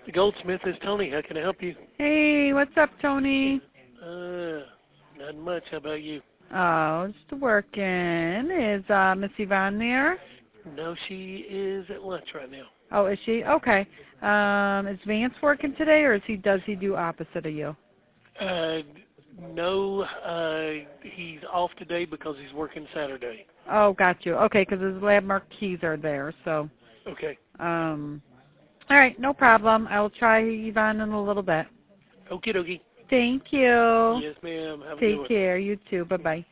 The Goldsmith is Tony. How can I help you? Hey, what's up, Tony? Not much. How about you? Oh, just working. Is Miss Yvonne there? No, she is at lunch right now. Oh, is she? Okay. Is Vance working today, or does he do opposite of you? No, he's off today because he's working Saturday. Oh, got you. Okay, because his lab marquees are there, so. Okay. All right, no problem. I will try Yvonne in a little bit. Okie dokie. Thank you. Yes, ma'am. Have a good Take one. care. You too. Bye-bye.